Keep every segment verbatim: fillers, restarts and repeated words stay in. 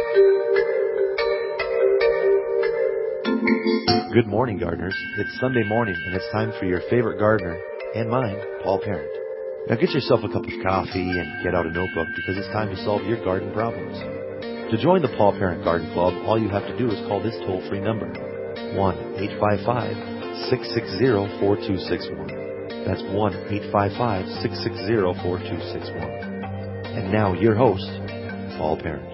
Good morning, gardeners. It's Sunday morning, and it's time for your favorite gardener, and mine, Paul Parent. Now get yourself a cup of coffee and get out a notebook because it's time to solve your garden problems. To join the Paul Parent Garden Club, all you have to do is call this toll-free number, one eight five five, six six zero, four two six one. That's one eight five five, six six zero, four two six one. And now your host, Paul Parent.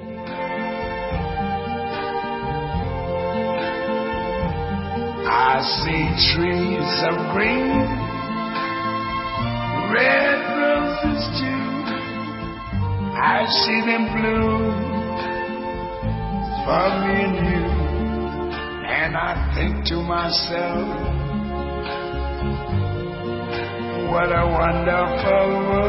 I see trees of green, red roses too. I see them bloom for me and you. And I think to myself, what a wonderful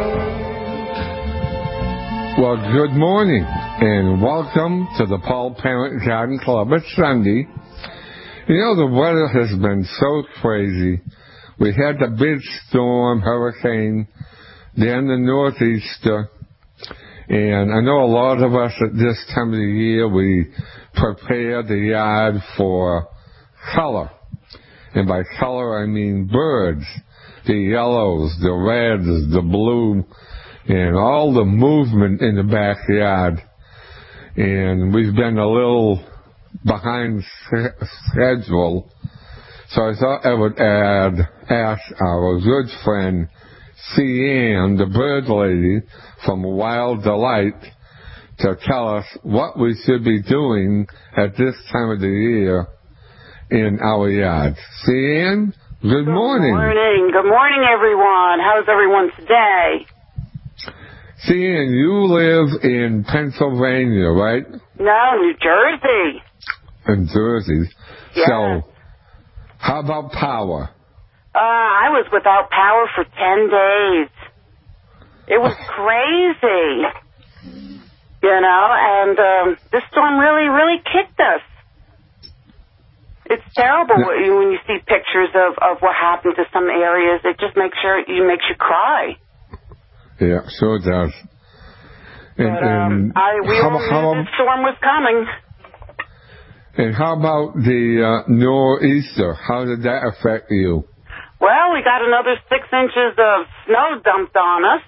world. Well, good morning and welcome to the Paul Parent Garden Club. It's Sunday. You know, the weather has been so crazy. We had the big storm, hurricane, then the northeaster, and I know a lot of us at this time of the year, we prepare the yard for color. And by color, I mean birds, the yellows, the reds, the blue, and all the movement in the backyard. And we've been a little behind schedule, so I thought I would add, ask our good friend C. Ann, the bird lady from Wild Delight, to tell us what we should be doing at this time of the year in our yard. C. Ann, good morning. Good morning. Good morning, everyone. How's everyone today? C. Ann, you live in Pennsylvania, right? No, New Jersey. In Jersey. Yeah. So, how about power? Uh, I was without power for ten days. It was crazy. You know, and um, this storm really, really kicked us. It's terrible Yeah. what you, when you see pictures of, of what happened to some areas. It just makes sure you makes you cry. Yeah, sure does. And, But, um, and I, we how, all knew how, this storm was coming. And how about the uh, nor'easter? How did that affect you? Well, we got another six inches of snow dumped on us.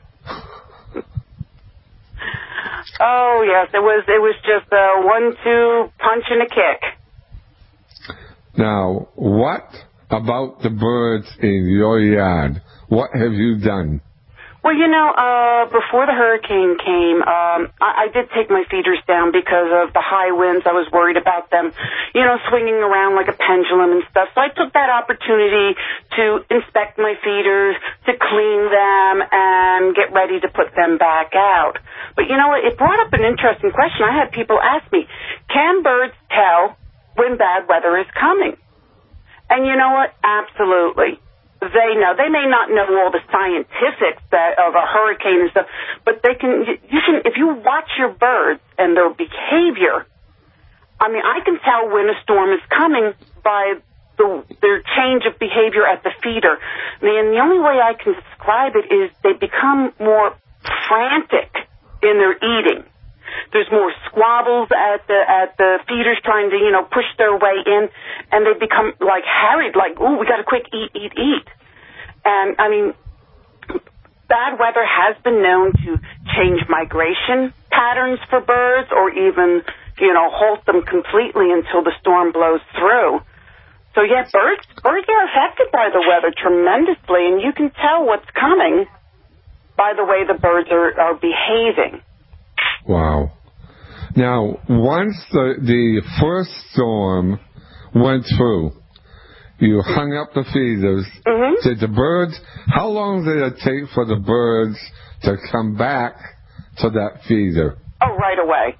Oh yes, it was. It was just a one-two punch and a kick. Now, what about the birds in your yard? What have you done? Well, you know, uh, before the hurricane came, um, I, I did take my feeders down because of the high winds. I was worried about them, you know, swinging around like a pendulum and stuff. So I took that opportunity to inspect my feeders, to clean them, and get ready to put them back out. But, you know, it brought up an interesting question. I had people ask me, can birds tell when bad weather is coming? And you know what? Absolutely. They know. They may not know all the scientifics that of a hurricane and stuff, but they can. You can if you watch your birds and their behavior. I mean, I can tell when a storm is coming by the, their change of behavior at the feeder. I mean, the only way I can describe it is they become more frantic in their eating. There's more squabbles at the at the feeders trying to, you know, push their way in, and they become like harried, like, ooh, we got to quick eat, eat, eat. And, I mean, bad weather has been known to change migration patterns for birds or even, you know, halt them completely until the storm blows through. So, yeah, birds, birds are affected by the weather tremendously, and you can tell what's coming by the way the birds are, are behaving. Wow. Now, once the, the first storm went through, you hung up the feeders. Mm-hmm. Did the birds, how long did it take for the birds to come back to that feeder? Oh, right away.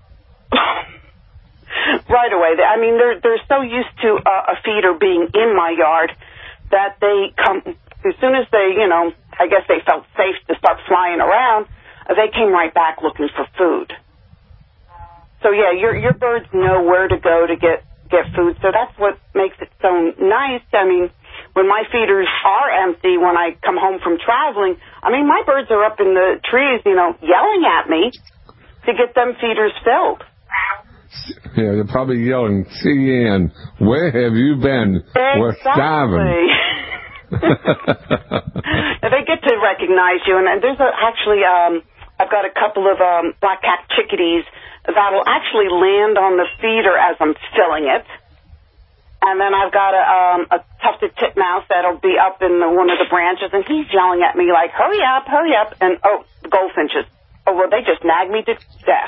Right away. I mean, they're, they're so used to uh, a feeder being in my yard that they come, as soon as they, you know, I guess they felt safe to start flying around, they came right back looking for food. So, yeah, your your birds know where to go to get, get food, so that's what makes it so nice. I mean, when my feeders are empty, when I come home from traveling, I mean, my birds are up in the trees, you know, yelling at me to get them feeders filled. You know, they're probably yelling, C N, where have you been? Exactly. We're starving. They get to recognize you, and, and there's a, actually, um, I've got a couple of um, black-capped chickadees that'll actually land on the feeder as I'm filling it. And then I've got a, um, a tufted titmouse that'll be up in the, one of the branches, and he's yelling at me like, hurry up, hurry up. And, oh, the goldfinches. Oh, well, they just nag me to death.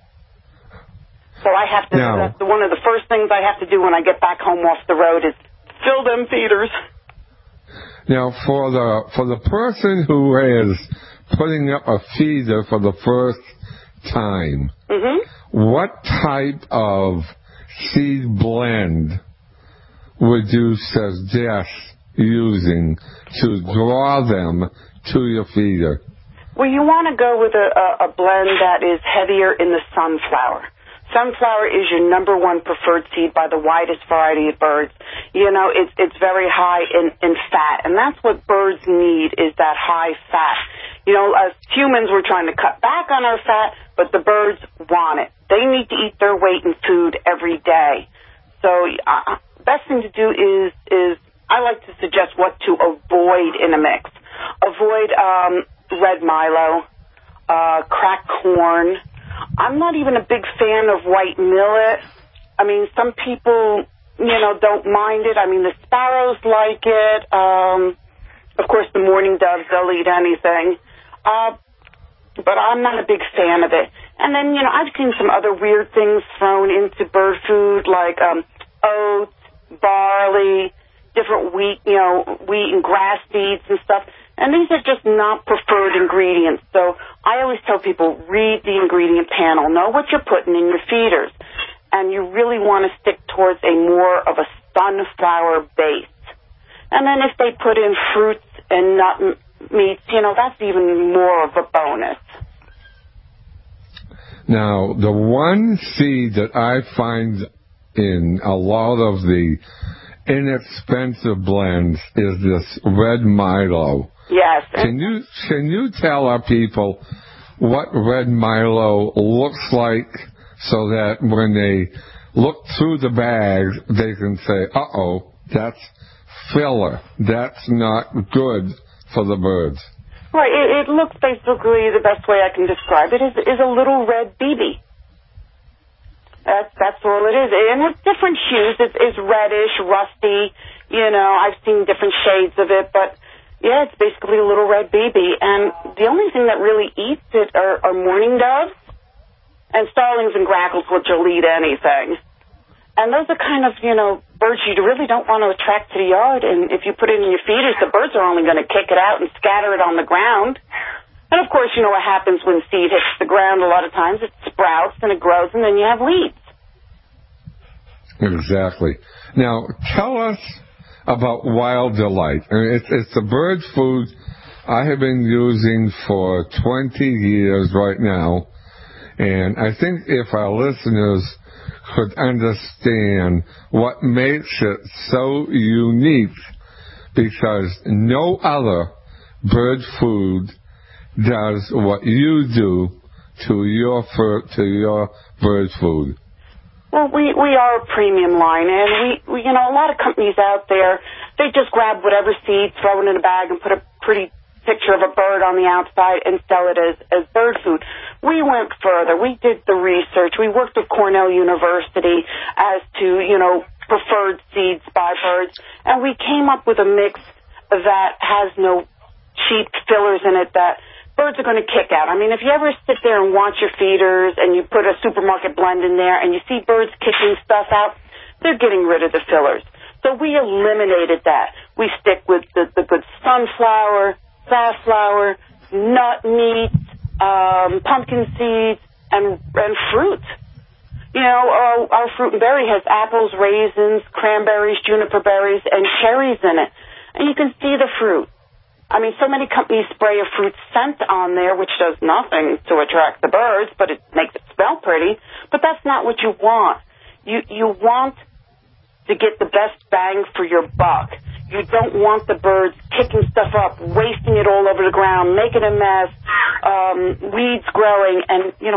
So I have to, no. that's one of the first things I have to do when I get back home off the road is fill them feeders. Now, for the for the person who is putting up a feeder for the first time, mm-hmm. what type of seed blend would you suggest using to draw them to your feeder? Well, you want to go with a, a, a blend that is heavier in the sunflower. Sunflower is your number one preferred seed by the widest variety of birds. You know, it's it's very high in, in fat, and that's what birds need is that high fat. You know, as humans, we're trying to cut back on our fat, but the birds want it. They need to eat their weight in food every day. So uh, best thing to do is, is I like to suggest what to avoid in a mix. Avoid um, red Milo, uh, cracked corn. I'm not even a big fan of white millet. I mean, some people, you know, don't mind it. I mean, the sparrows like it. Um, of course, the mourning doves, they'll eat anything. Uh, but I'm not a big fan of it. And then, you know, I've seen some other weird things thrown into bird food, like um, oats, barley, different wheat, you know, wheat and grass seeds and stuff. And these are just not preferred ingredients. So I always tell people, read the ingredient panel. Know what you're putting in your feeders. And you really want to stick towards a more of a sunflower base. And then if they put in fruits and nut meats, you know, that's even more of a bonus. Now, the one seed that I find in a lot of the inexpensive blends is this red Milo. Yes. Can you can you tell our people what red Milo looks like so that when they look through the bag, they can say, uh-oh, that's filler. That's not good for the birds. Right. It, it looks basically, the best way I can describe it is, is a little red B B. That's, that's all it is. And it's different hues. It's, it's reddish, rusty. You know, I've seen different shades of it, but yeah, it's basically a little red B B. And the only thing that really eats it are, are mourning doves and starlings and grackles, which will eat anything. And those are kind of, you know, birds you really don't want to attract to the yard. And if you put it in your feeders, the birds are only going to kick it out and scatter it on the ground. And, of course, you know what happens when seed hits the ground. A lot of times it sprouts and it grows, and then you have weeds. Exactly. Now, tell us about Wild Delight. I mean, it's, it's a bird food I have been using for twenty years right now. And I think if our listeners could understand what makes it so unique, because no other bird food does what you do to your to your bird food. Well, we we are a premium line, and we, we you know a lot of companies out there, they just grab whatever seed, throw it in a bag, and put a pretty picture of a bird on the outside and sell it as as bird food. We went further. We did the research. We worked with Cornell University as to you know preferred seeds by birds, and we came up with a mix that has no cheap fillers in it that birds are going to kick out. I mean, if you ever sit there and watch your feeders and you put a supermarket blend in there and you see birds kicking stuff out, they're getting rid of the fillers. So we eliminated that. We stick with the, the good sunflower, safflower, nut meats, um, pumpkin seeds, and, and fruit. You know, our, our fruit and berry has apples, raisins, cranberries, juniper berries, and cherries in it. And you can see the fruit. I mean, so many companies spray a fruit scent on there, which does nothing to attract the birds, but it makes it smell pretty. But that's not what you want. You you want to get the best bang for your buck. You don't want the birds kicking stuff up, wasting it all over the ground, making a mess, um, weeds growing, and, you know,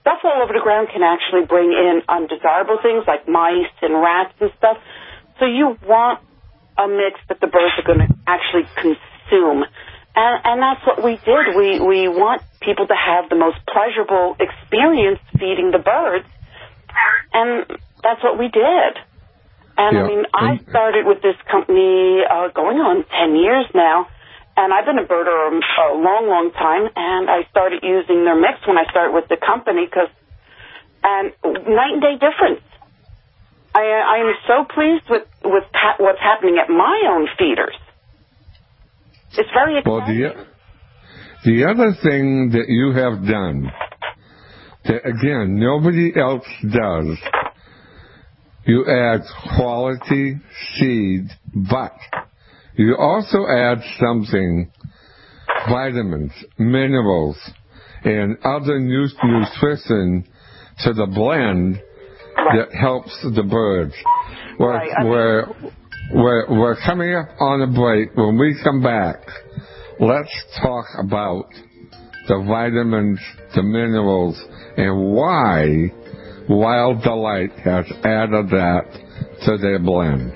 stuff all over the ground can actually bring in undesirable things like mice and rats and stuff. So you want a mix that the birds are going to actually consume. And, and that's what we did. We, we want people to have the most pleasurable experience feeding the birds. And that's what we did. And, yeah. I mean, I started with this company uh, going on ten years now. And I've been a birder a, a long, long time. And I started using their mix when I started with the company. Cause, and night and day difference. I, I am so pleased with, with ha- what's happening at my own feeders. It's very exciting. Well, the, the other thing that you have done that, again, nobody else does, you add quality seed, but you also add something, vitamins, minerals, and other nu- nutrition to the blend that helps the birds. We're, right. I mean, we're, we're, we're coming up on a break. When we come back, let's talk about the vitamins, the minerals, and why Wild Delight has added that to their blend.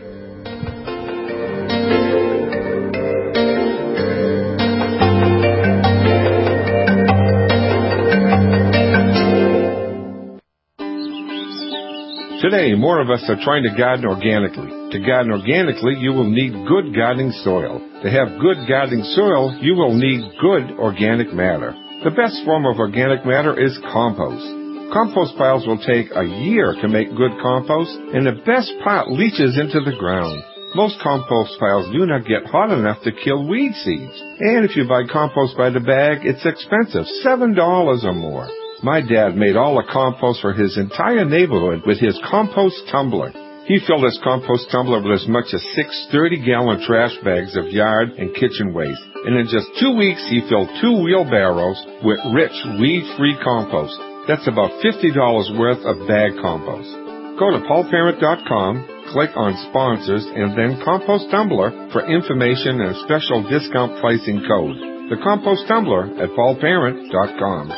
Today, more of us are trying to garden organically. To garden organically, you will need good gardening soil. To have good gardening soil, you will need good organic matter. The best form of organic matter is compost. Compost piles will take a year to make good compost, and the best part leaches into the ground. Most compost piles do not get hot enough to kill weed seeds. And if you buy compost by the bag, it's expensive, seven dollars or more. My dad made all the compost for his entire neighborhood with his compost tumbler. He filled his compost tumbler with as much as six thirty-gallon trash bags of yard and kitchen waste. And in just two weeks, he filled two wheelbarrows with rich, weed-free compost. That's about fifty dollars worth of bag compost. Go to paul parent dot com, click on Sponsors, and then Compost Tumbler for information and a special discount pricing code. The Compost Tumbler at paul parent dot com.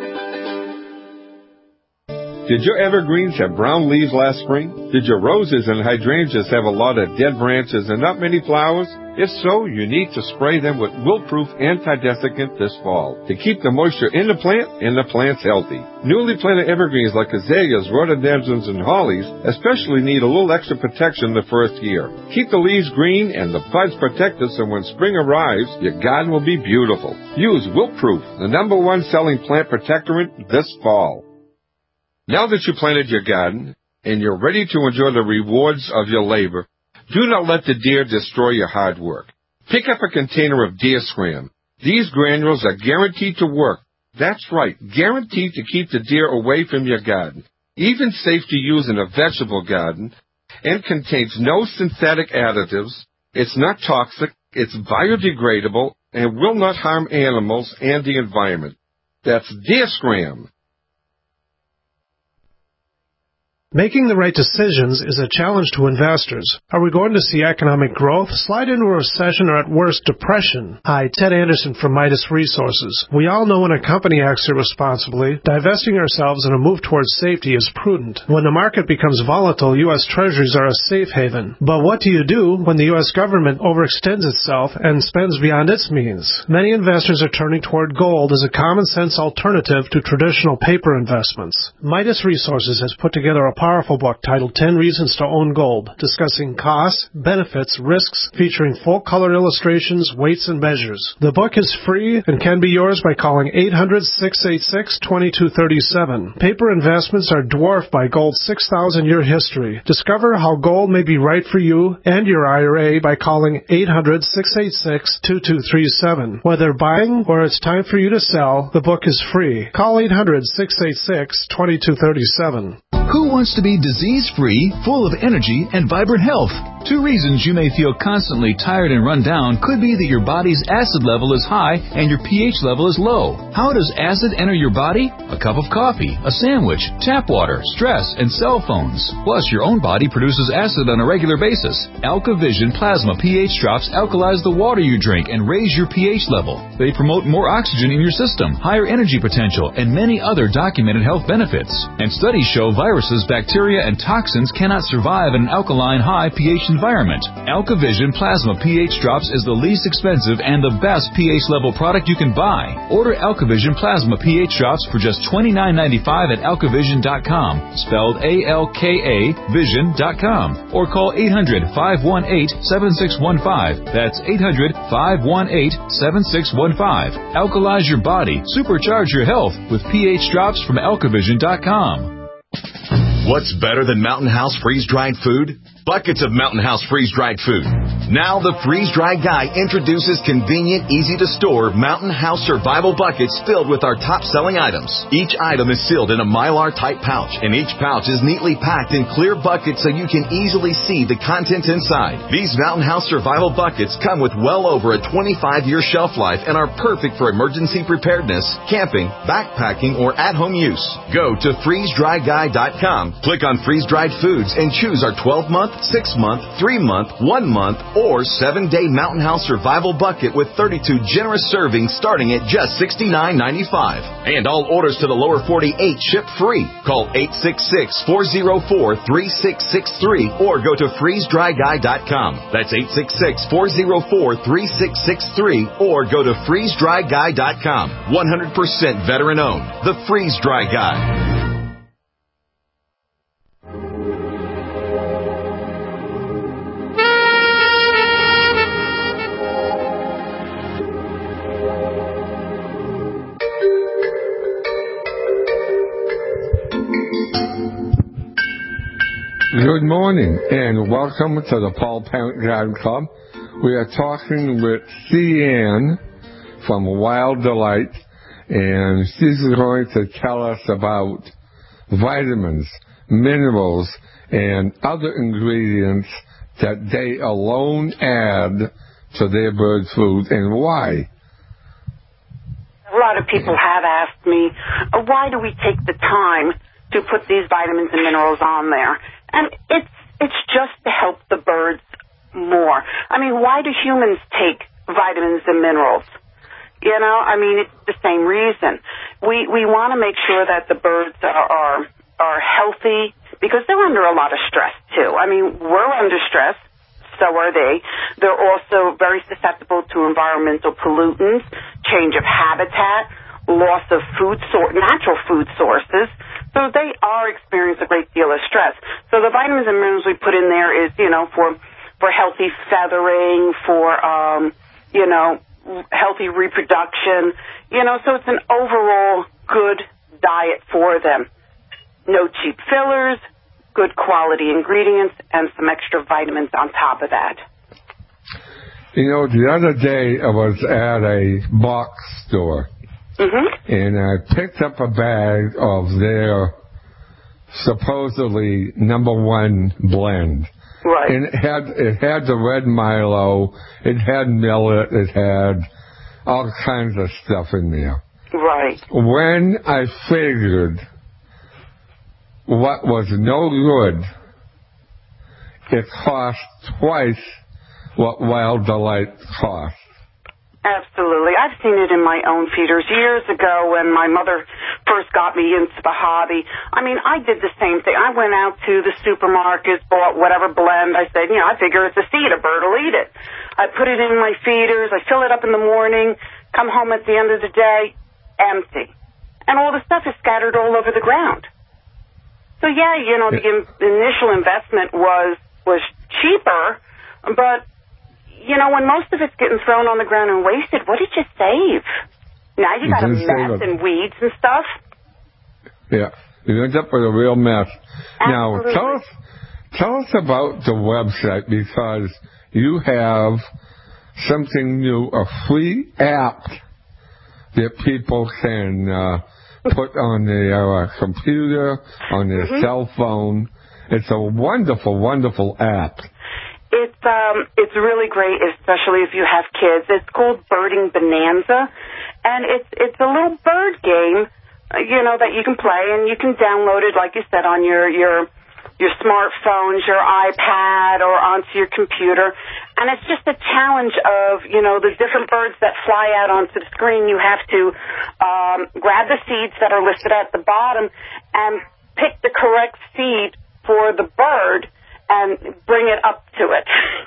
Did your evergreens have brown leaves last spring? Did your roses and hydrangeas have a lot of dead branches and not many flowers? If so, you need to spray them with Wilt-Proof Anti-Desiccant this fall to keep the moisture in the plant and the plants healthy. Newly planted evergreens like azaleas, rhododendrons, and hollies especially need a little extra protection the first year. Keep the leaves green and the buds protected so when spring arrives, your garden will be beautiful. Use Wilt-Proof, the number one selling plant protectorant this fall. Now that you planted your garden and you're ready to enjoy the rewards of your labor, do not let the deer destroy your hard work. Pick up a container of Deer Scram. These granules are guaranteed to work. That's right, guaranteed to keep the deer away from your garden. Even safe to use in a vegetable garden, and contains no synthetic additives. It's not toxic, it's biodegradable, and will not harm animals and the environment. That's Deer Scram. Making the right decisions is a challenge to investors. Are we going to see economic growth, slide into a recession, or at worst, depression? Hi, Ted Anderson from Midas Resources. We all know when a company acts irresponsibly, divesting ourselves in a move towards safety is prudent. When the market becomes volatile, U S Treasuries are a safe haven. But what do you do when the U S government overextends itself and spends beyond its means? Many investors are turning toward gold as a common-sense alternative to traditional paper investments. Midas Resources has put together a powerful book titled ten Reasons to Own Gold, discussing costs, benefits, risks, featuring full-color illustrations, weights, and measures. The book is free and can be yours by calling eight hundred, six eight six, two two three seven. Paper investments are dwarfed by gold's six thousand year history. Discover how gold may be right for you and your I R A by calling eight hundred, six eight six, two two three seven. Whether buying or it's time for you to sell, the book is free. Call eight hundred, six eight six, two two three seven. Who wants to be disease-free, full of energy, and vibrant health? Two reasons you may feel constantly tired and run down could be that your body's acid level is high and your pH level is low. How does acid enter your body? A cup of coffee, a sandwich, tap water, stress, and cell phones. Plus, your own body produces acid on a regular basis. AlkaVision Plasma pH drops alkalize the water you drink and raise your pH level. They promote more oxygen in your system, higher energy potential, and many other documented health benefits. And studies show viruses, bacteria, and toxins cannot survive in an alkaline high pH environment. AlkaVision Plasma pH Drops is the least expensive and the best pH level product you can buy. Order AlkaVision Plasma pH Drops for just twenty-nine ninety-five at alkavision dot com, spelled A L K A vision dot com, or call eight hundred, five one eight, seven six one five. That's eight hundred, five one eight, seven six one five. Alkalize your body, supercharge your health with pH Drops from alkavision dot com. What's better than Mountain House freeze-dried food? Buckets of Mountain House freeze-dried food. Now the freeze-dried guy introduces convenient, easy-to-store Mountain House survival buckets filled with our top-selling items. Each item is sealed in a Mylar-type pouch, and each pouch is neatly packed in clear buckets so you can easily see the contents inside. These Mountain House survival buckets come with well over a twenty-five year shelf life and are perfect for emergency preparedness, camping, backpacking, or at-home use. Go to freeze dry guy dot com, click on freeze-dried foods, and choose our twelve month, six month, three month, one month, or seven day Mountain House Survival Bucket with thirty-two generous servings starting at just sixty-nine ninety-five. And all orders to the lower forty-eight ship free. Call eight six six, four oh four, three six six three or go to freeze dry guy dot com. That's eight six six, four oh four, three six six three or go to freeze dry guy dot com. one hundred percent veteran owned. The Freeze Dry Guy. Good morning, and welcome to the Paul Parent Garden Club. We are talking with C. Ann from Wild Delight, and she's going to tell us about vitamins, minerals, and other ingredients that they alone add to their bird food, and why. A lot of people have asked me, why do we take the time to put these vitamins and minerals on there? And it's it's just to help the birds more. I mean, why do humans take vitamins and minerals? You know, I mean, it's the same reason. We we want to make sure that the birds are, are are healthy because they're under a lot of stress too. I mean, we're under stress, so are they. They're also very susceptible to environmental pollutants, change of habitat, loss of food source, natural food sources. So they are experiencing a great deal of stress. So the vitamins and minerals we put in there is, you know, for for healthy feathering, for, um, you know, healthy reproduction, you know, so it's an overall good diet for them. No cheap fillers, good quality ingredients, and some extra vitamins on top of that. You know, the other day I was at a box store. Mm-hmm. And I picked up a bag of their supposedly number one blend. Right. And it had it had the red Milo, it had millet, it had all kinds of stuff in there. Right. When I figured what was no good, it cost twice what Wild Delight cost. Absolutely. I've seen it in my own feeders. Years ago when my mother first got me into the hobby, I mean, I did the same thing. I went out to the supermarket, bought whatever blend. I said, you know, I figure it's a seed. A bird will eat it. I put it in my feeders. I fill it up in the morning, come home at the end of the day, empty. And all the stuff is scattered all over the ground. So, yeah, you know, the in- initial investment was was cheaper, but you know, when most of it's getting thrown on the ground and wasted, what did you save? Now you got a mess and weeds and stuff. Yeah, you end up with a real mess. Absolutely. Now, tell us, tell us about the website, because you have something new, a free app that people can uh, put on their uh, computer, on their mm-hmm. cell phone. It's a wonderful, wonderful app. It's um, it's really great, especially if you have kids. It's called Birding Bonanza, and it's it's a little bird game, uh, you know, that you can play, and you can download it, like you said, on your your your smartphones, your iPad, or onto your computer. And it's just a challenge of, you know, the different birds that fly out onto the screen. You have to um, grab the seeds that are listed at the bottom and pick the correct seed for the bird and bring it up to it.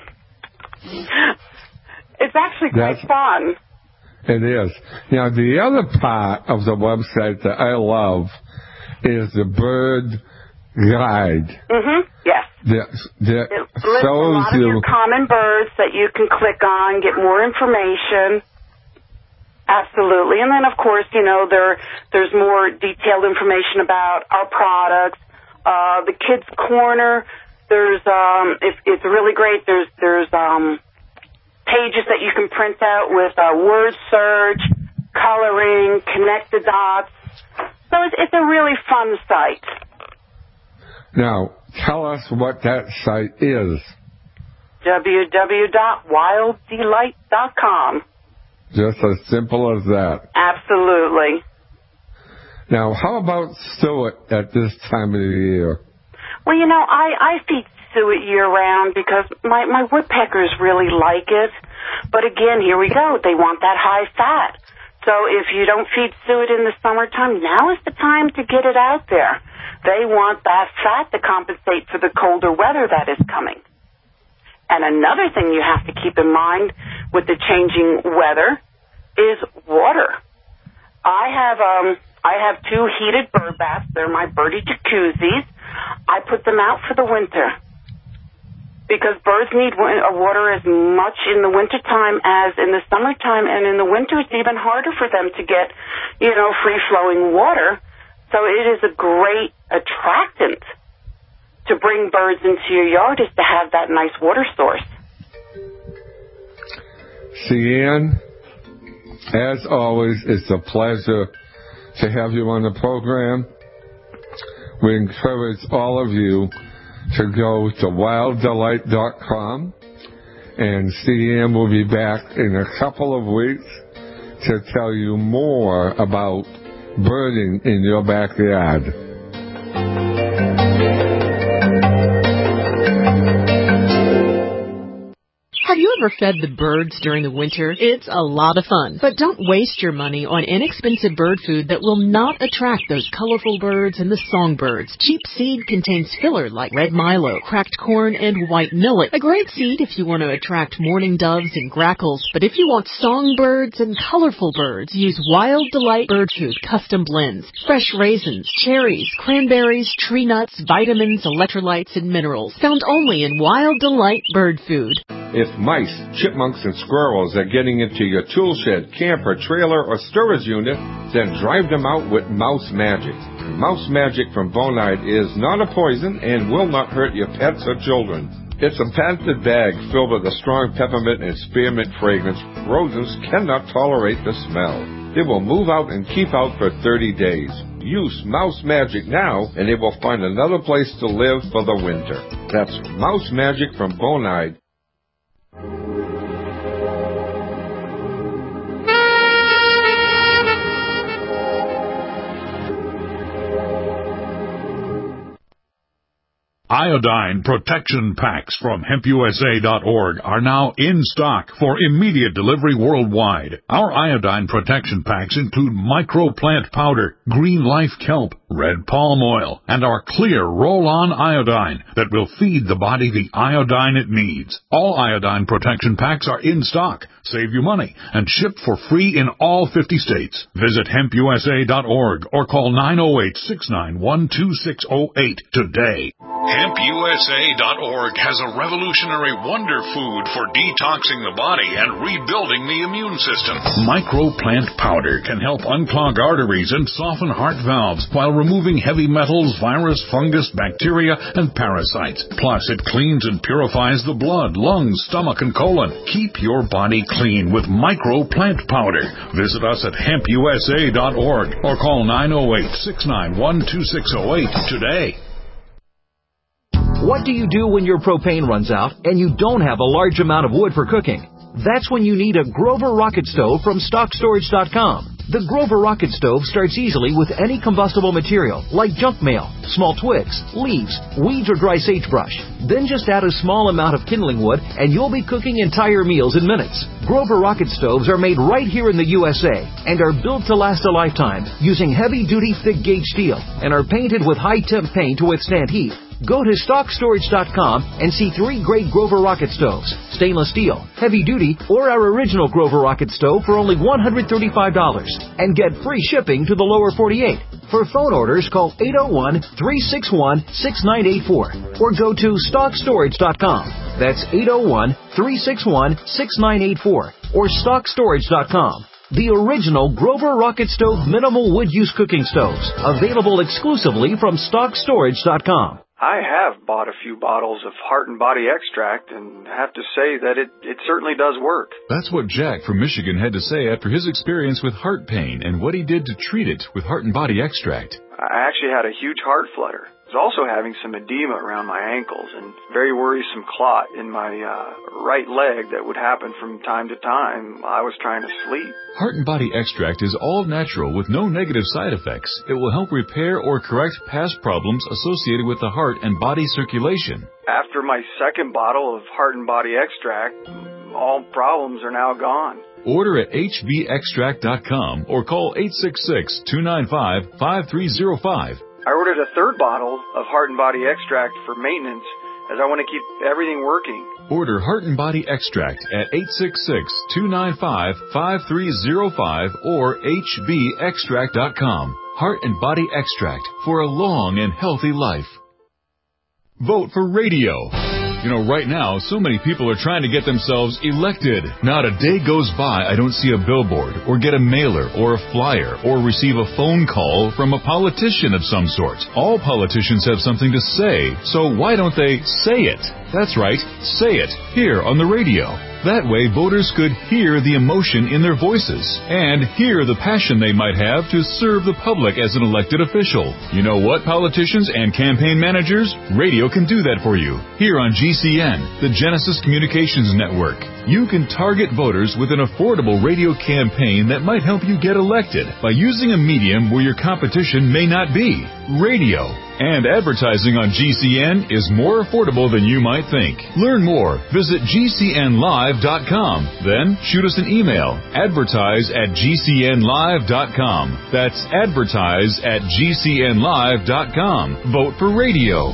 It's actually quite That's, fun. It is. Now, the other part of the website that I love is the bird guide. Mm-hmm. Yes. That, that it lists a lot of you your common birds that you can click on, get more information. Absolutely. And then, of course, you know, there there's more detailed information about our products. Uh, the Kids Corner, there's, um, it's, it's really great. There's, there's, um, pages that you can print out with, uh, word search, coloring, connect the dots. So it's, it's a really fun site. Now, tell us what that site is. w w w dot wild delight dot com. Just as simple as that. Absolutely. Now, how about suet at this time of the year? Well, you know, I, I feed suet year-round because my, my woodpeckers really like it. But again, here we go. They want that high fat. So if you don't feed suet in the summertime, now is the time to get it out there. They want that fat to compensate for the colder weather that is coming. And another thing you have to keep in mind with the changing weather is water. I have um I have two heated bird baths. They're my birdie jacuzzis. I put them out for the winter because birds need water as much in the wintertime as in the summertime. And in the winter, it's even harder for them to get, you know, free-flowing water. So it is a great attractant to bring birds into your yard is to have that nice water source. Cian, as always, it's a pleasure to have you on the program. We encourage all of you to go to wild delight dot com, and Cian will be back in a couple of weeks to tell you more about birding in your backyard. Have you ever fed the birds during the winter? It's a lot of fun. But don't waste your money on inexpensive bird food that will not attract those colorful birds and the songbirds. Cheap seed contains filler like red milo, cracked corn, and white millet. A great seed if you want to attract mourning doves and grackles. But if you want songbirds and colorful birds, use Wild Delight Bird Food Custom Blends. Fresh raisins, cherries, cranberries, tree nuts, vitamins, electrolytes, and minerals. Found only in Wild Delight Bird Food. If mice, chipmunks, and squirrels are getting into your tool shed, camper, trailer, or storage unit, then drive them out with Mouse Magic. Mouse Magic from Bonide is not a poison and will not hurt your pets or children. It's a patented bag filled with a strong peppermint and spearmint fragrance. Rodents cannot tolerate the smell. They will move out and keep out for thirty days. Use Mouse Magic now, and they will find another place to live for the winter. That's Mouse Magic from Bonide. Iodine protection packs from hemp U S A dot org are now in stock for immediate delivery worldwide. Our iodine protection packs include microplant powder, green life kelp, red palm oil, and our clear roll-on iodine that will feed the body the iodine it needs. All iodine protection packs are in stock, save you money, and shipped for free in all fifty states. Visit hemp U S A dot org or call nine oh eight, six nine one, two six oh eight today. hemp U S A dot org has a revolutionary wonder food for detoxing the body and rebuilding the immune system. Microplant powder can help unclog arteries and soften heart valves while removing heavy metals, virus, fungus, bacteria, and parasites. Plus, it cleans and purifies the blood, lungs, stomach, and colon. Keep your body clean with Microplant powder. Visit us at hemp U S A dot org or call nine oh eight, six nine one, two six oh eight today. What do you do when your propane runs out and you don't have a large amount of wood for cooking? That's when you need a Grover Rocket Stove from stock storage dot com. The Grover Rocket Stove starts easily with any combustible material, like junk mail, small twigs, leaves, weeds, or dry sagebrush. Then just add a small amount of kindling wood, and you'll be cooking entire meals in minutes. Grover Rocket Stoves are made right here in the U S A and are built to last a lifetime using heavy-duty thick-gauge steel and are painted with high-temp paint to withstand heat. Go to stock storage dot com and see three great Grover Rocket Stoves, stainless steel, heavy-duty, or our original Grover Rocket Stove for only one hundred thirty-five dollars and get free shipping to the lower forty-eight. For phone orders, call eight oh one, three six one, six nine eight four or go to stock storage dot com. That's eight oh one, three six one, six nine eight four or stock storage dot com. The original Grover Rocket Stove minimal wood use cooking stoves, available exclusively from stock storage dot com. I have bought a few bottles of Heart and Body Extract and have to say that it, it certainly does work. That's what Jack from Michigan had to say after his experience with heart pain and what he did to treat it with Heart and Body Extract. I actually had a huge heart flutter. I was also having some edema around my ankles and very worrisome clot in my uh, right leg that would happen from time to time. I was trying to sleep. Heart and Body Extract is all natural with no negative side effects. It will help repair or correct past problems associated with the heart and body circulation. After my second bottle of Heart and Body Extract, all problems are now gone. Order at H B extract dot com or call eight six six, two nine five, five three zero five. I ordered a third bottle of Heart and Body Extract for maintenance as I want to keep everything working. Order Heart and Body Extract at eight six six, two nine five, five three zero five or H B extract dot com. Heart and Body Extract for a long and healthy life. Vote for radio. You know, right now, so many people are trying to get themselves elected. Not a day goes by I don't see a billboard or get a mailer or a flyer or receive a phone call from a politician of some sort. All politicians have something to say, so why don't they say it? That's right, say it here on the radio. That way, voters could hear the emotion in their voices and hear the passion they might have to serve the public as an elected official. You know what, politicians and campaign managers? Radio can do that for you. Here on G C N, the Genesis Communications Network. You can target voters with an affordable radio campaign that might help you get elected by using a medium where your competition may not be. Radio. And advertising on G C N is more affordable than you might think. Learn more. Visit G C N live dot com. Then shoot us an email. Advertise at G C N live dot com. That's advertise at G C N live dot com. Vote for radio.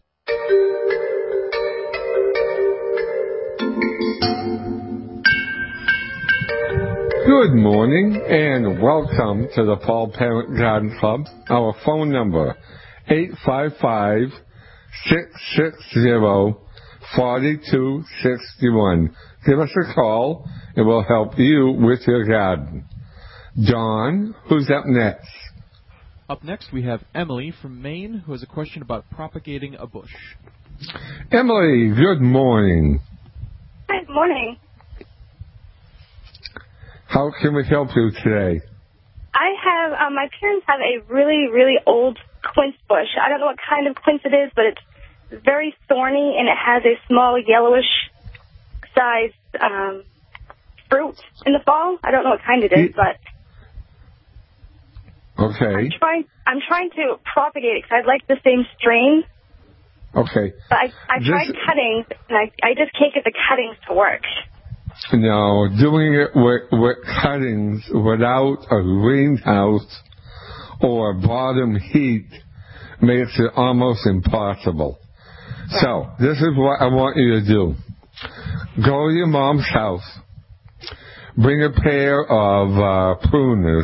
Good morning and welcome to the Paul Parent Garden Club. Our phone number, eight five five, six six zero, four two six one. Give us a call and we'll help you with your garden. Dawn, who's up next? Up next we have Emily from Maine who has a question about propagating a bush. Emily, good morning. Good morning. How can we help you today? I have, um, my parents have a really, really old quince bush. I don't know what kind of quince it is, but it's very thorny, and it has a small yellowish-sized um, fruit in the fall. I don't know what kind it is, but... Okay. I'm trying, I'm trying to propagate it because I'd like the same strain. Okay. But I, I This... tried cuttings, and I, I just can't get the cuttings to work. No, doing it with, with cuttings without a greenhouse or bottom heat makes it almost impossible. So, this is what I want you to do. Go to your mom's house, bring a pair of uh, pruners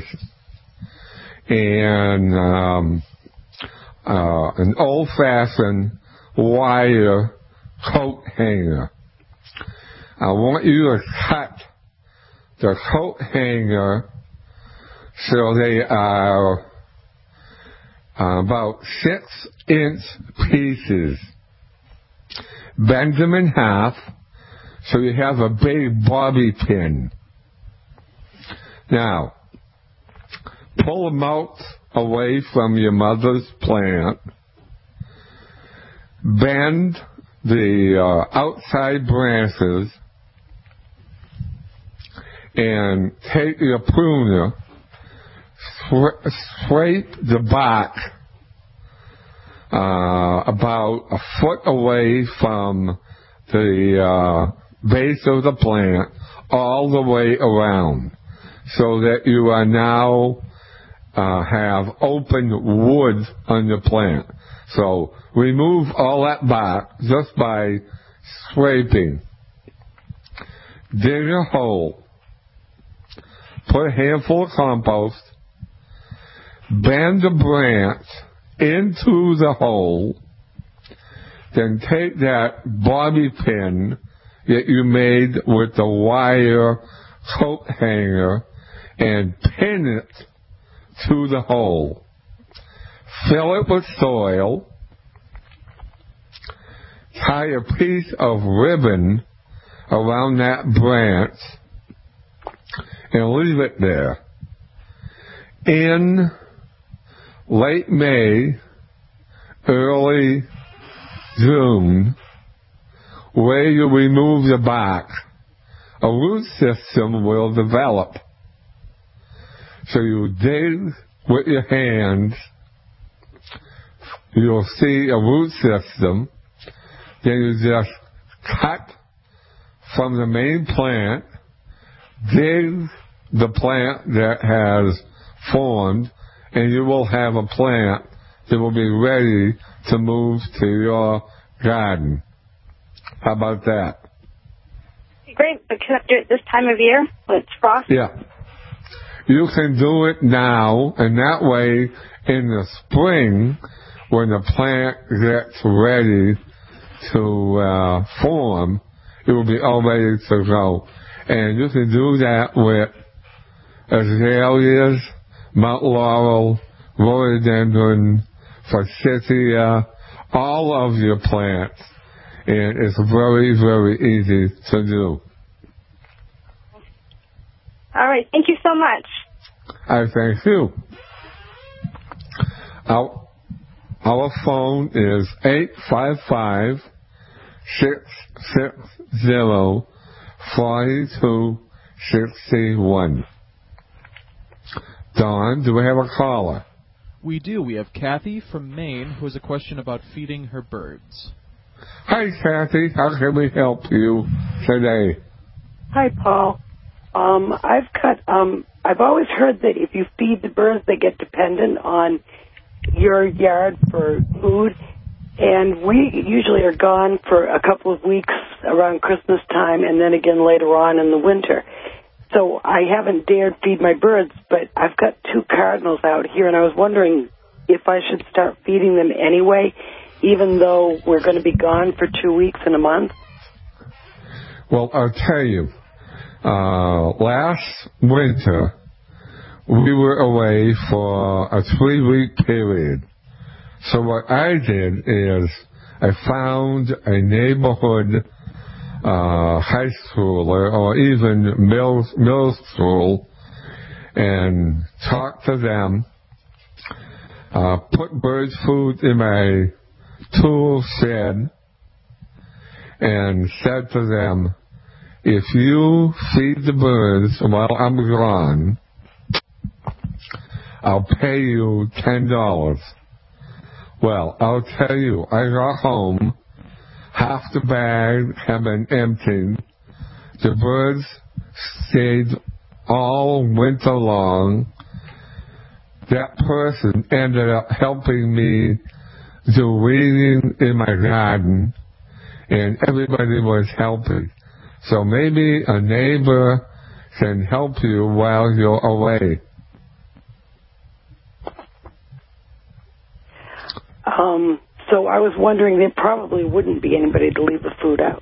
and um, uh, an old-fashioned wire coat hanger. I want you to cut the coat hanger so they are uh, about six inch pieces. Bend them in half so you have a big bobby pin. Now, pull them out away from your mother's plant. bend the uh, outside branches and take your pruner, sw- scrape the bark uh, about a foot away from the uh, base of the plant all the way around, so that you are now uh, have open wood on the plant. So remove all that bark just by scraping. Dig a hole. Put a handful of compost. Bend the branch into the hole. Then take that bobby pin that you made with the wire coat hanger and pin it to the hole. Fill it with soil. Tie a piece of ribbon around that branch and leave it there. In late May, early June, where you remove the bark, a root system will develop. So you dig with your hands, you'll see a root system, then you just cut from the main plant, dig the plant that has formed, and you will have a plant that will be ready to move to your garden. How about that? Great, but can I do it this time of year when it's frost? Yeah. You can do it now, and that way in the spring, when the plant gets ready to uh, form, it will be all ready to go. And you can do that with azaleas, Mount Laurel, rhododendron, forsythia, all of your plants. And it's very, very easy to do. All right, thank you so much. I thank you. Our, our phone is eight five five, six six zero, four two six one. Don, do we have a caller? We do. We have Kathy from Maine who has a question about feeding her birds. Hi, Kathy. How can we help you today? Hi, Paul. Um, I've cut. Um, I've always heard that if you feed the birds, they get dependent on your yard for food, and we usually are gone for a couple of weeks around Christmas time, and then again later on in the winter. So I haven't dared feed my birds, but I've got two cardinals out here, and I was wondering if I should start feeding them anyway, even though we're going to be gone for two weeks and a month. Well, I'll tell you. Uh, last winter, we were away for a three-week period. So what I did is I found a neighborhood uh, high schooler or even middle, middle school and talked to them, uh, put bird food in my tool shed and said to them, if you feed the birds while I'm gone, I'll pay you ten dollars. Well, I'll tell you, I got home, half the bag had been emptied, the birds stayed all winter long. That person ended up helping me do weeding in my garden, and everybody was helping. So maybe a neighbor can help you while you're away. Um, so I was wondering, there probably wouldn't be anybody to leave the food out.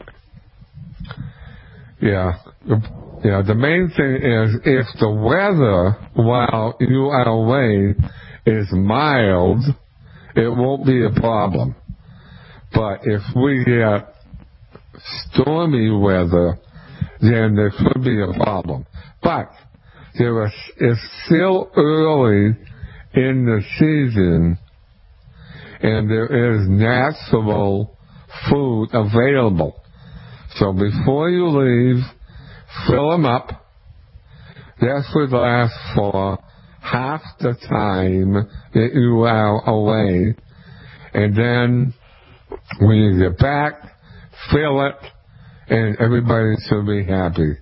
Yeah. Yeah, the main thing is if the weather while you are away is mild, it won't be a problem. But if we get stormy weather, then there could be a problem. But there is, it's still early in the season, and there is natural food available. So before you leave, fill them up. This would last for half the time that you are away. And then when you get back, fill it, and everybody should be happy.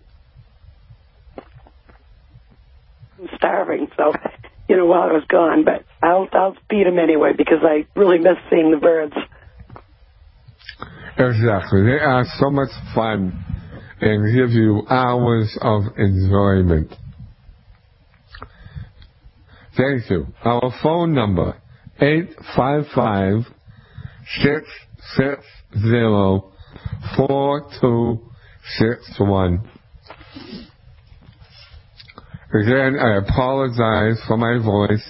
I'm starving, so, you know, while I was gone, but I'll, I'll feed them anyway because I really miss seeing the birds. Exactly. They are so much fun and give you hours of enjoyment. Thank you. Our phone number, eight five five, six six zero, four two six one. Again, I apologize for my voice.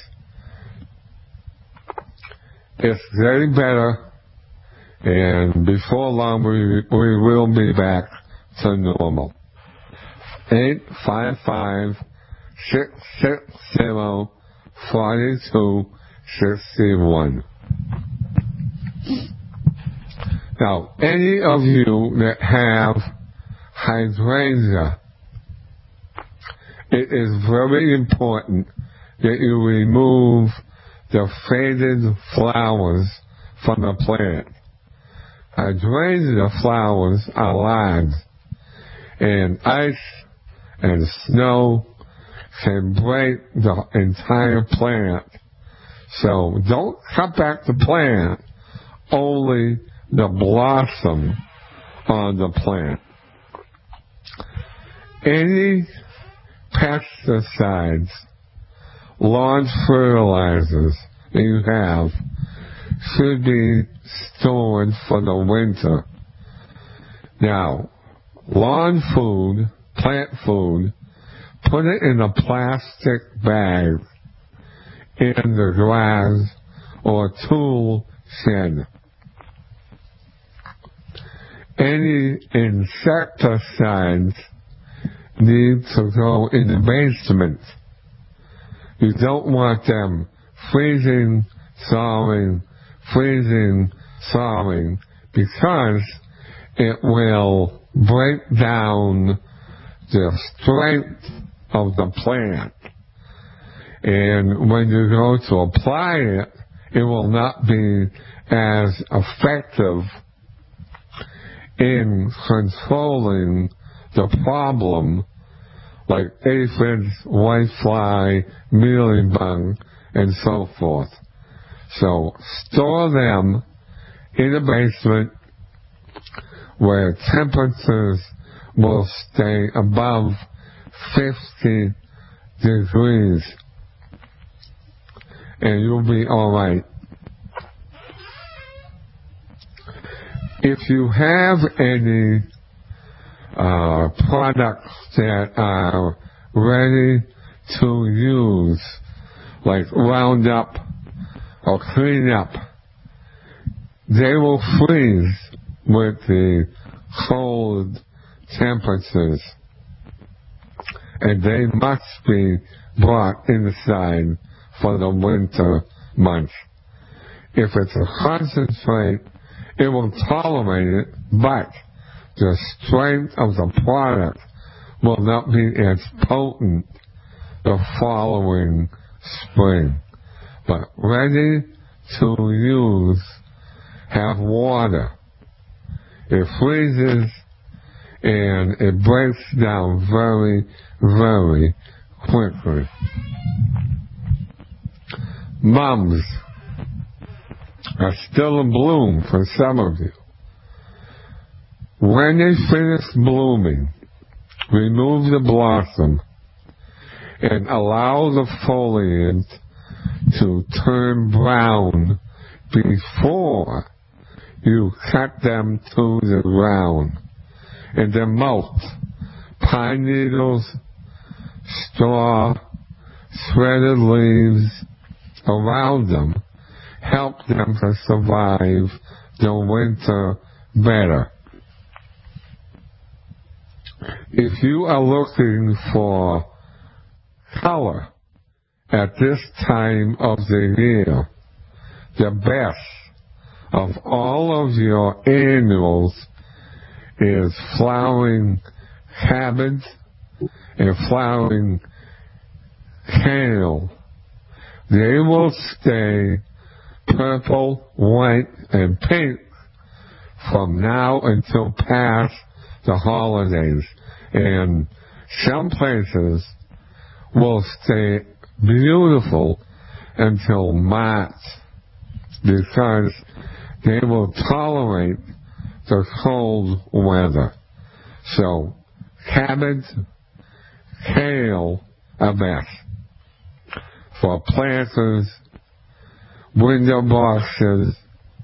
It's getting better. And before long, we, we will be back to normal. eight five five, six six zero, four two six one. Now, any of you that have hydrangea, it is very important that you remove the faded flowers from the plant. Hydrangea flowers are large, and ice and snow can break the entire plant. So don't cut back the plant, only the blossom on the plant. Any pesticides, lawn fertilizers that you have should be stored for the winter. Now, lawn food, plant food, put it in a plastic bag in the garage or tool shed. Any insecticides need to go in the basement. You don't want them freezing, thawing, freezing, thawing, because it will break down the strength of the plant. And when you go to apply it, it will not be as effective in controlling the problem like aphids, whitefly, mealybug, and so forth. So store them in the basement where temperatures will stay above fifty degrees, and you'll be all right. If you have any uh, products that are ready to use, like Roundup or Cleanup, they will freeze with the cold temperatures, and they must be brought inside for the winter months. If it's a concentrate, it will tolerate it, but the strength of the product will not be as potent the following spring. But ready to use, have water. It freezes and it breaks down very, very quickly. Mums are still in bloom for some of you. When they finish blooming, remove the blossom and allow the foliage to turn brown before you cut them to the ground. And then mulch, pine needles, straw, shredded leaves around them, help them to survive the winter better. If you are looking for color at this time of the year, the best of all of your annuals is flowering cabbage and flowering kale. They will stay purple, white, and pink from now until past the holidays. And some places will stay beautiful until March because they will tolerate the cold weather. So cabbage, kale are best. For planters, window boxes,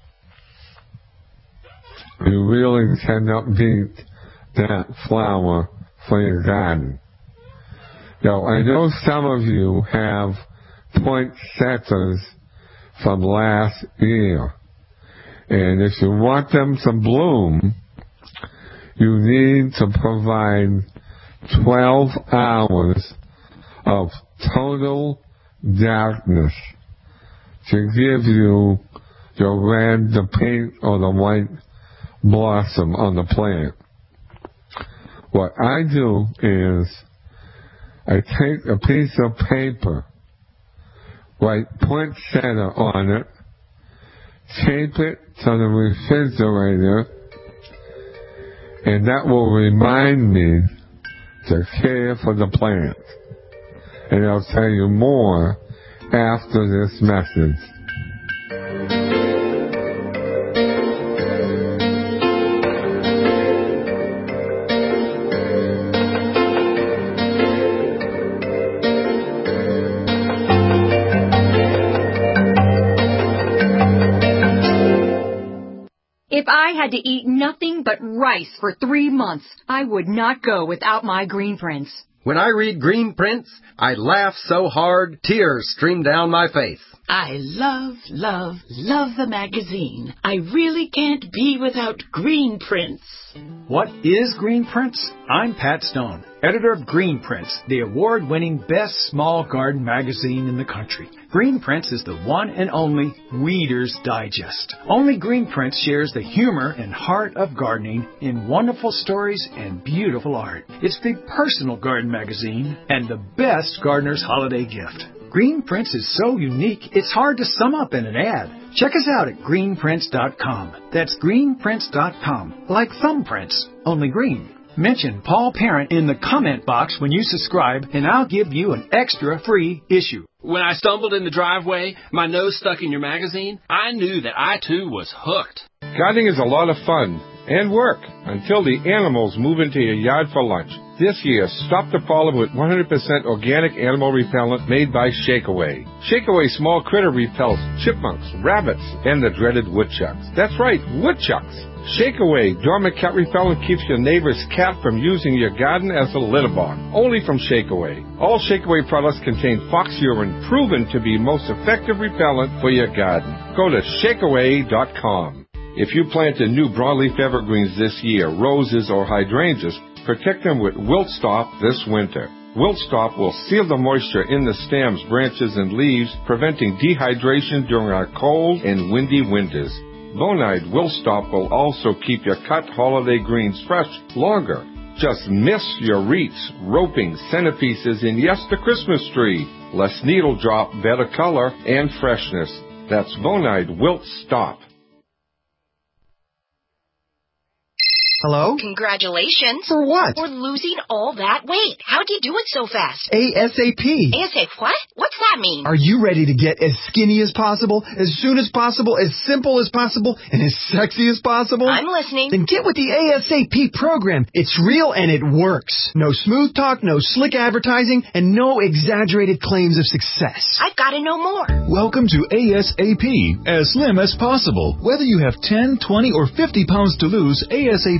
you really cannot beat that flower for your garden. Now, I know some of you have poinsettias from last year, and if you want them to bloom, you need to provide twelve hours of total darkness to give you the red, the pink, or the white blossom on the plant. What I do is I take a piece of paper, write poinsettia on it, tape it to the refrigerator, and that will remind me to care for the plant. And I'll tell you more after this message. If I had to eat nothing but rice for three months, I would not go without my Green Prince. When I read Green Prince, I laugh so hard, tears stream down my face. I love, love, love the magazine. I really can't be without Green Prince. What is Green Prince? I'm Pat Stone, editor of Green Prince, the award-winning best small garden magazine in the country. Green Prince is the one and only Reader's Digest. Only Green Prince shares the humor and heart of gardening in wonderful stories and beautiful art. It's the personal garden magazine and the best gardener's holiday gift. Green Prince is so unique, it's hard to sum up in an ad. Check us out at green prince dot com. That's green prince dot com. Like thumbprints, only green. Mention Paul Parent in the comment box when you subscribe, and I'll give you an extra free issue. When I stumbled in the driveway, my nose stuck in your magazine, I knew that I too was hooked. Gardening is a lot of fun and work until the animals move into your yard for lunch. This year, stop the problem with one hundred percent organic animal repellent made by Shakeaway. Shakeaway small critter repels chipmunks, rabbits, and the dreaded woodchucks. That's right, woodchucks. Shakeaway dormant cat repellent keeps your neighbor's cat from using your garden as a litter box. Only from Shakeaway. All Shakeaway products contain fox urine, proven to be most effective repellent for your garden. Go to shakeaway dot com. If you planted new broadleaf evergreens this year, roses or hydrangeas, protect them with Wilt Stop this winter. Wilt Stop will seal the moisture in the stems, branches, and leaves, preventing dehydration during our cold and windy winters. Bonide Wilt Stop will also keep your cut holiday greens fresh longer. Just miss your wreaths, roping, centerpieces, and yes, the Christmas tree. Less needle drop, better color, and freshness. That's Bonide Wilt Stop. Hello? Congratulations. For what? For losing all that weight. How'd you do it so fast? ASAP. ASAP what? What's that mean? Are you ready to get as skinny as possible, as soon as possible, as simple as possible, and as sexy as possible? I'm listening. Then get with the ASAP program. It's real and it works. No smooth talk, no slick advertising, and no exaggerated claims of success. I've got to know more. Welcome to ASAP. As slim as possible. Whether you have ten, twenty, or fifty pounds to lose, ASAP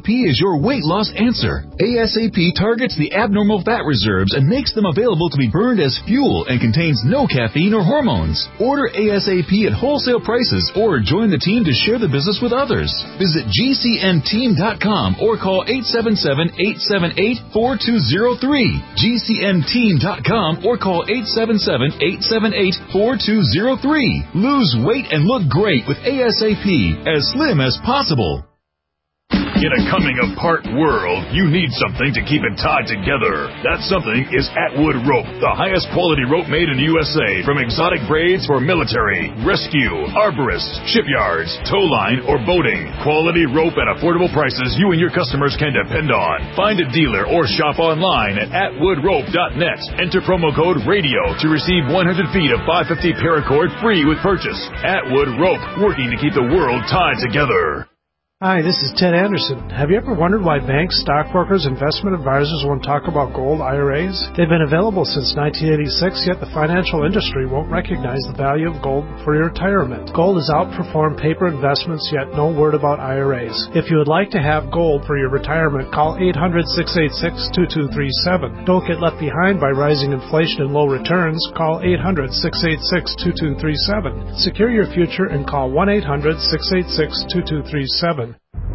P is your weight loss answer. A S A P targets the abnormal fat reserves and makes them available to be burned as fuel and contains no caffeine or hormones. Order A S A P at wholesale prices or join the team to share the business with others. Visit G C N team dot com or call eight seven seven, eight seven eight, four two zero three. G C N team dot com or call eight seven seven, eight seven eight, four two zero three. Lose weight and look great with A S A P, as slim as possible. In a coming-apart world, you need something to keep it tied together. That something is Atwood Rope, the highest quality rope made in the U S A, from exotic braids for military, rescue, arborists, shipyards, tow line, or boating. Quality rope at affordable prices you and your customers can depend on. Find a dealer or shop online at atwood rope dot net. Enter promo code RADIO to receive one hundred feet of five fifty paracord free with purchase. Atwood Rope, working to keep the world tied together. Hi, this is Ted Anderson. Have you ever wondered why banks, stockbrokers, investment advisors won't talk about gold I R As? They've been available since nineteen eighty-six, yet the financial industry won't recognize the value of gold for your retirement. Gold has outperformed paper investments, yet no word about I R As. If you would like to have gold for your retirement, call eight hundred, six eight six, two two three seven. Don't get left behind by rising inflation and low returns. Call eight hundred, six eight six, two two three seven. Secure your future and call one eight hundred, six eight six, two two three seven.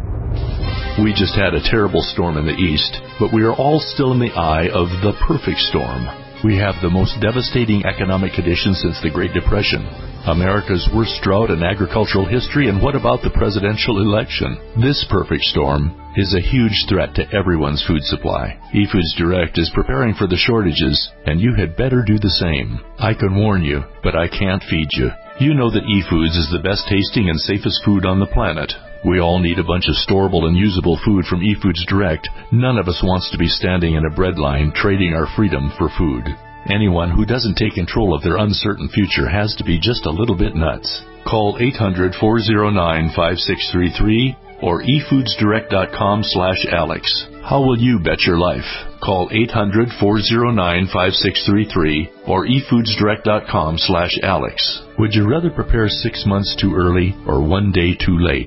We just had a terrible storm in the east, but we are all still in the eye of the perfect storm. We have the most devastating economic conditions since the Great Depression, America's worst drought in agricultural history, and what about the presidential election? This perfect storm is a huge threat to everyone's food supply. eFoods Direct is preparing for the shortages, and you had better do the same. I can warn you, but I can't feed you. You know that eFoods is the best tasting and safest food on the planet. We all need a bunch of storable and usable food from eFoods Direct. None of us wants to be standing in a bread line trading our freedom for food. Anyone who doesn't take control of their uncertain future has to be just a little bit nuts. Call eight hundred, four oh nine, five six three three or e foods direct dot com slash Alex. How will you bet your life? Call eight hundred, four oh nine, five six three three or e foods direct dot com slash Alex. Would you rather prepare six months too early or one day too late?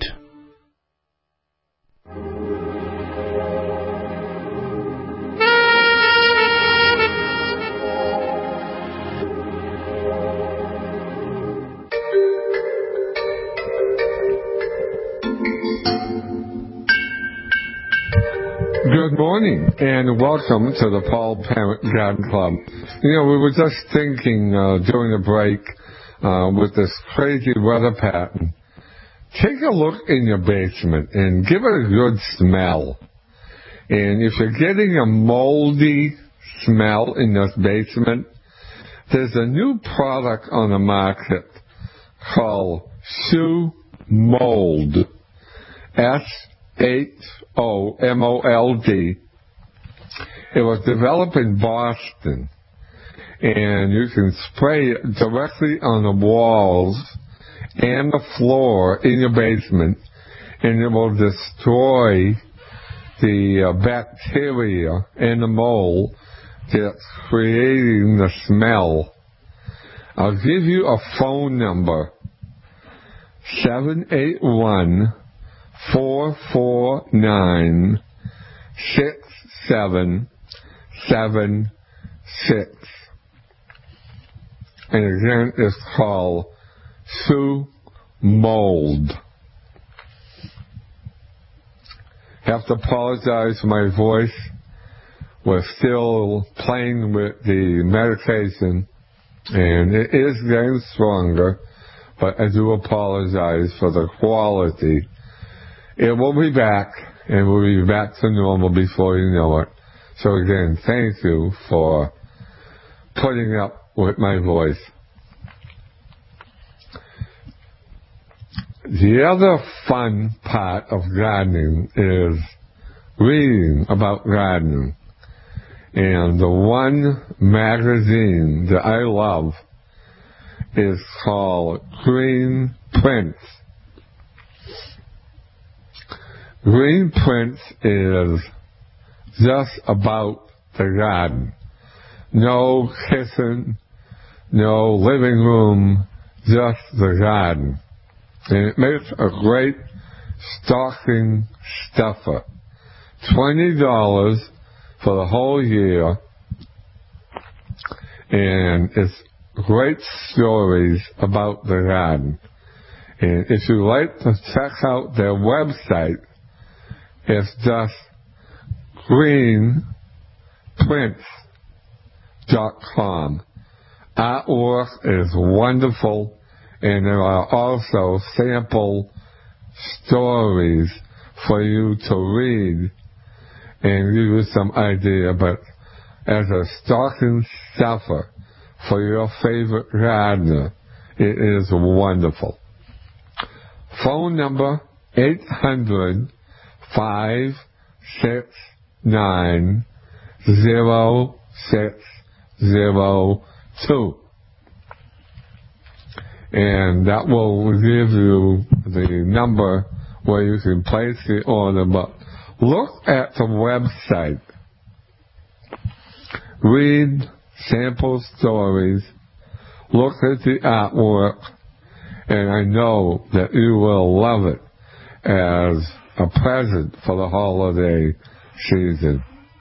Good morning, and welcome to the Paul Parent Garden Club. You know, we were just thinking uh, during the break uh, with this crazy weather pattern. Take a look in your basement and give it a good smell. And if you're getting a moldy smell in this basement, there's a new product on the market called Shoe Mold. S H O M O L D. It was developed in Boston, and you can spray it directly on the walls and the floor in your basement, and it will destroy the uh, bacteria and the mold that's creating the smell. I'll give you a phone number, seven eight one, four four nine, six seven seven six. And again, it's called Shoe Mold. Have to apologize for my voice. We're still playing with the medication, and it is getting stronger, but I do apologize for the quality. It will be back, and we'll be back to normal before you know it. So again, thank you for putting up with my voice. The other fun part of gardening is reading about gardening. And the one magazine that I love is called Green Prince. Green Prince is just about the garden. No kitchen, no living room, just the garden. And it makes a great stocking stuffer. twenty dollars for the whole year, and it's great stories about the garden. And if you like to check out their website, it's just green prints dot com. Artwork is wonderful, and there are also sample stories for you to read and give you some idea. But as a stocking stuffer for your favorite gardener, it is wonderful. Phone number eight hundred, five six nine, zero six zero two. And that will give you the number where you can place the order. But look at the website. Read sample stories. Look at the artwork. And I know that you will love it as a present for the holiday season.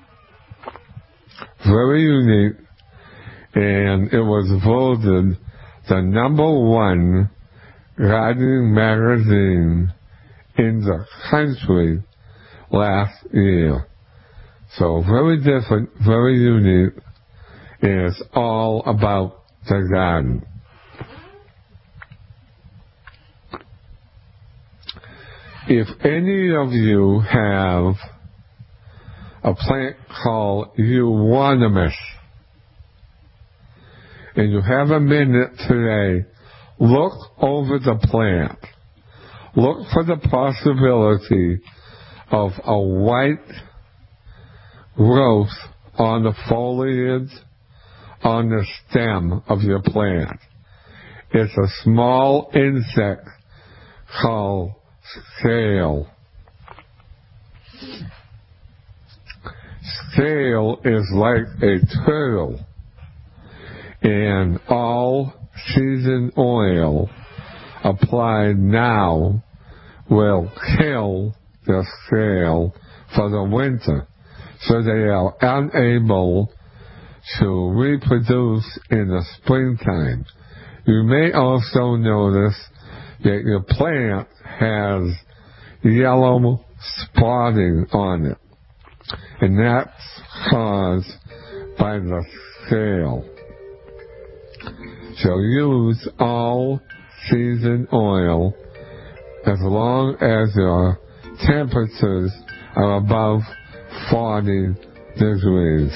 Very unique. And it was voted the number one gardening magazine in the country last year. So very different, very unique. It's all about the garden. If any of you have a plant called euonymus, and you have a minute today, look over the plant. Look for the possibility of a white growth on the foliage, on the stem of your plant. It's a small insect called scale. Scale is like a turtle, and all season oil applied now will kill the scale for the winter, so they are unable to reproduce in the springtime. You may also notice that your plant has yellow spotting on it, and that's caused by the scale. So use all season oil as long as your temperatures are above forty degrees.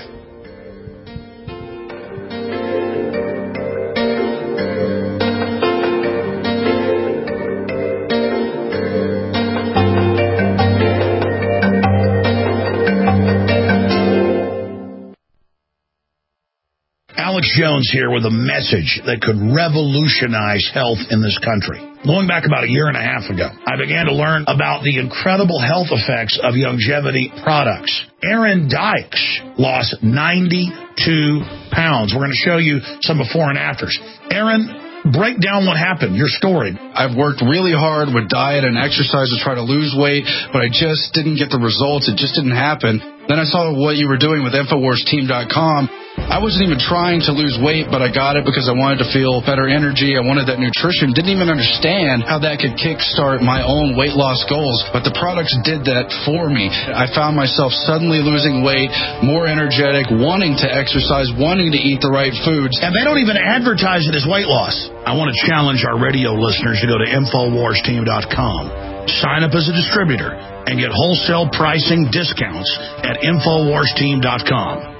Alex Jones here with a message that could revolutionize health in this country. Going back about a year and a half ago, I began to learn about the incredible health effects of longevity products. Aaron Dykes lost ninety-two pounds. We're going to show you some before and afters. Aaron, break down what happened, your story. I've worked really hard with diet and exercise to try to lose weight, but I just didn't get the results. It just didn't happen. Then I saw what you were doing with Infowars Team dot com. I wasn't even trying to lose weight, but I got it because I wanted to feel better energy. I wanted that nutrition. Didn't even understand how that could kickstart my own weight loss goals, but the products did that for me. I found myself suddenly losing weight, more energetic, wanting to exercise, wanting to eat the right foods. And they don't even advertise it as weight loss. I want to challenge our radio listeners to go to Infowars Team dot com. Sign up as a distributor and get wholesale pricing discounts at Infowars Team dot com.